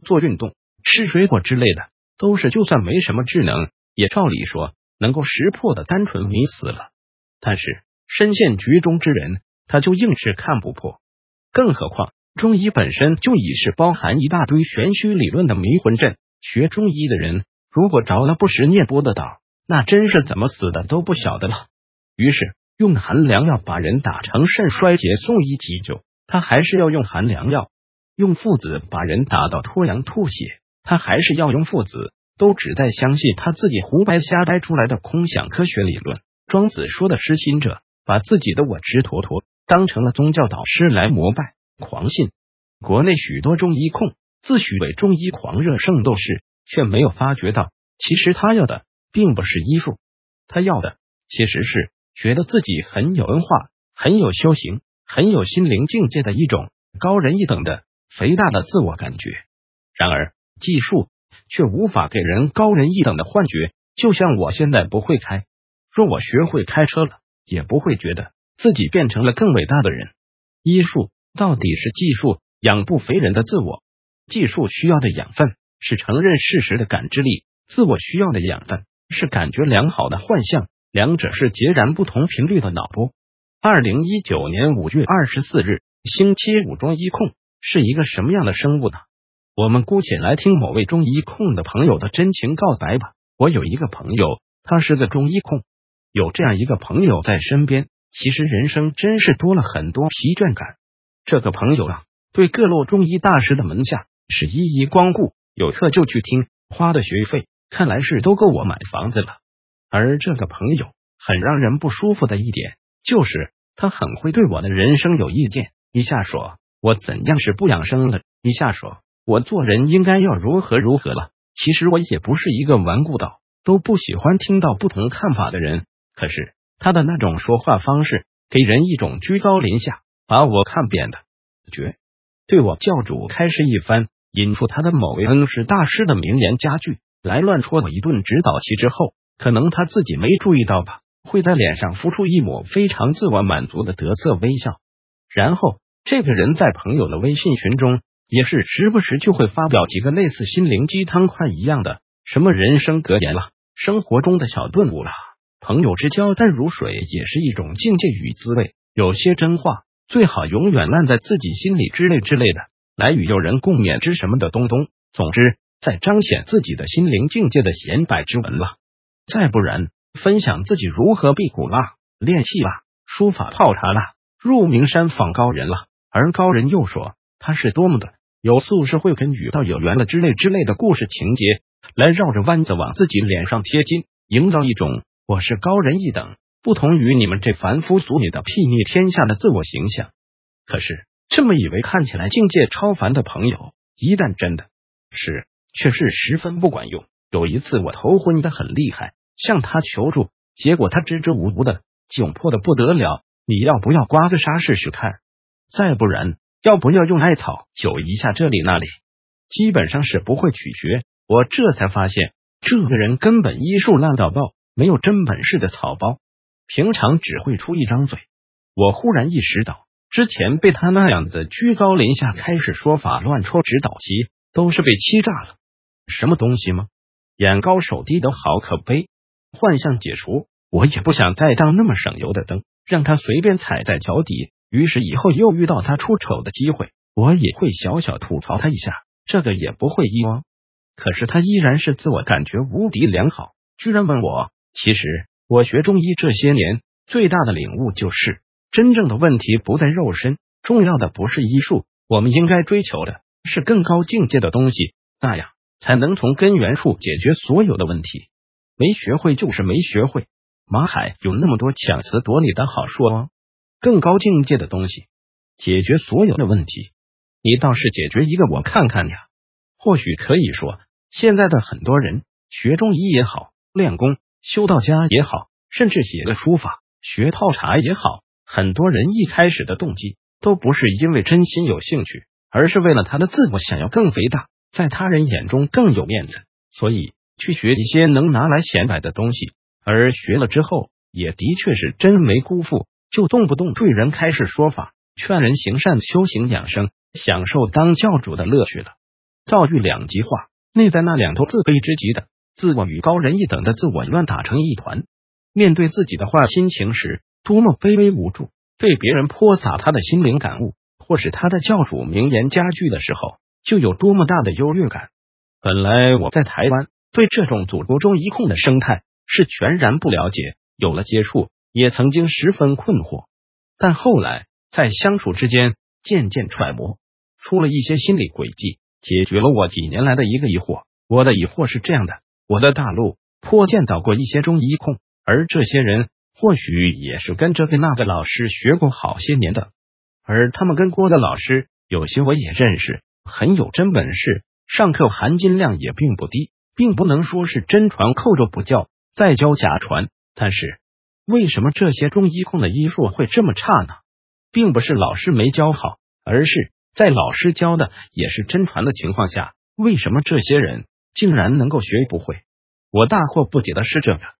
做运动、吃水果之类的，都是就算没什么智能，也照理说能够识破的单纯迷死了。但是身陷局中之人，他就硬是看不破。更何况中医本身就已是包含一大堆玄虚理论的迷魂阵，学中医的人如果着了不识念波的道，那真是怎么死的都不晓得了。于是用寒凉药把人打成肾衰竭送医急救，他还是要用寒凉药；用附子把人打到脱阳吐血，他还是要用附子，都只在相信他自己胡掰瞎掰出来的空想科学理论。庄子说的失心者，把自己的我执陀陀当成了宗教导师来膜拜狂信。国内许多中医控自诩为中医狂热圣斗士，却没有发觉到，其实他要的并不是医术，他要的其实是觉得自己很有文化、很有修行、很有心灵境界的一种高人一等的肥大的自我感觉。然而技术却无法给人高人一等的幻觉，就像我现在不会开，若我学会开车了，也不会觉得自己变成了更伟大的人。医术到底是技术养不肥人的自我，技术需要的养分是承认事实的感知力，自我需要的养分是感觉良好的幻象，两者是截然不同频率的脑波。2019年5月24日，星期五，中医控是一个什么样的生物呢？我们姑且来听某位中医控的朋友的真情告白吧。我有一个朋友，他是个中医控，有这样一个朋友在身边，其实人生真是多了很多疲倦感。这个朋友啊，对各路中医大师的门下是一一光顾，有课就去听，花的学费看来是都够我买房子了。而这个朋友很让人不舒服的一点，就是他很会对我的人生有意见，一下说我怎样是不养生了，一下说我做人应该要如何如何了。其实我也不是一个顽固到都不喜欢听到不同看法的人，可是他的那种说话方式给人一种居高临下，把我看扁的觉。对我教主开示一番，引出他的某位恩师大师的名言佳句来乱戳我一顿指导期之后，可能他自己没注意到吧，会在脸上浮出一抹非常自我满足的得瑟微笑。然后这个人在朋友的微信群中也是时不时就会发表几个类似心灵鸡汤块一样的什么人生格言啦，生活中的小顿悟啦，朋友之交淡如水也是一种境界与滋味，有些真话最好永远烂在自己心里之类的，来与友人共勉之什么的东东。总之在彰显自己的心灵境界的显摆之文了。再不然分享自己如何辟谷啦、练气啦、书法泡茶啦、入名山访高人啦，而高人又说他是多么的有素是会跟与道有缘了之类的故事情节，来绕着弯子往自己脸上贴金，营造一种我是高人一等，不同于你们这凡夫俗女的睥睨天下的自我形象。可是这么以为看起来境界超凡的朋友，一旦真的是却是十分不管用。有一次我头昏的很厉害，向他求助，结果他支支吾吾的，窘迫的不得了，你要不要刮个痧试试看？再不然要不要用艾草灸一下这里那里？基本上是不会取学。我这才发现这个人根本医术烂到爆，没有真本事的草包，平常只会出一张嘴。我忽然意识到，之前被他那样子居高临下开始说法乱戳指导期，都是被欺诈了。什么东西吗？眼高手低的好可悲。幻象解除，我也不想再当那么省油的灯，让他随便踩在脚底。于是以后又遇到他出丑的机会，我也会小小吐槽他一下，这个也不会遗忘。可是他依然是自我感觉无敌良好，居然问我，其实我学中医这些年最大的领悟就是，真正的问题不在肉身，重要的不是医术，我们应该追求的是更高境界的东西，那样才能从根源处解决所有的问题。没学会就是没学会，马海有那么多强词夺理的好说哦。更高境界的东西解决所有的问题，你倒是解决一个我看看呀。或许可以说，现在的很多人学中医也好，练功修道家也好，甚至写个书法学泡茶也好，很多人一开始的动机都不是因为真心有兴趣，而是为了他的自我想要更肥大，在他人眼中更有面子，所以去学一些能拿来显摆的东西，而学了之后也的确是真没辜负，就动不动对人开示说法，劝人行善修行养生，享受当教主的乐趣了。 造句两极化，内在那两头自卑之极的自我与高人一等的自我乱打成一团。面对自己的坏心情时，多么卑微无助；对别人泼洒他的心灵感悟，或是他的教主名言佳句的时候，就有多么大的优越感。本来我在台湾对这种组织中一控的生态是全然不了解，有了接触也曾经十分困惑，但后来在相处之间渐渐揣摩出了一些心理轨迹，解决了我几年来的一个疑惑。我的疑惑是这样的：我的大陆颇见到过一些中医控，而这些人或许也是跟这个那个老师学过好些年的，而他们跟郭的老师有些我也认识，很有真本事，上课含金量也并不低，并不能说是真传扣着不教，再教假传。但是为什么这些中医控的医术会这么差呢？并不是老师没教好，而是在老师教的也是真传的情况下，为什么这些人竟然能够学不会？我大惑不解的是这个。